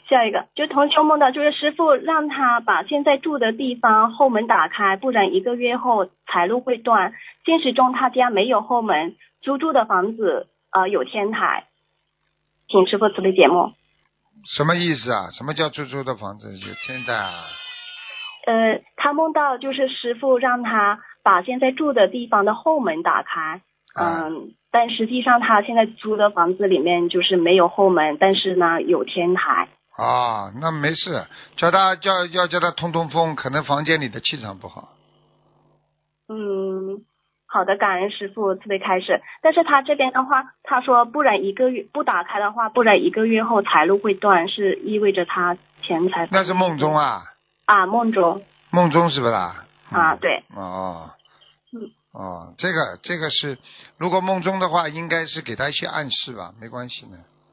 下一个就同修梦到，就是师傅让他把现在住的地方后门打开，不然1个月后财路会断。现实中他家没有后门，租住的房子有天台，请师傅慈悲解梦。 什么意思啊？什么叫租的房子有天台啊？ 他梦到就是师傅让他把现在住的地方的后门打开，但实际上他现在租的房子里面就是没有后门，但是呢有天台。 那没事，叫他叫他通风，可能房间里的气场不好。 好的，感恩师傅慈悲开示。但是他这边的话，他说不然1个月不打开的话，不然1个月后财路会断，是意味着他钱财。 那是梦中啊？ 梦中。 梦中是不啦？ 对。 这个是，如果梦中的话，应该是给他一些暗示吧，没关系的。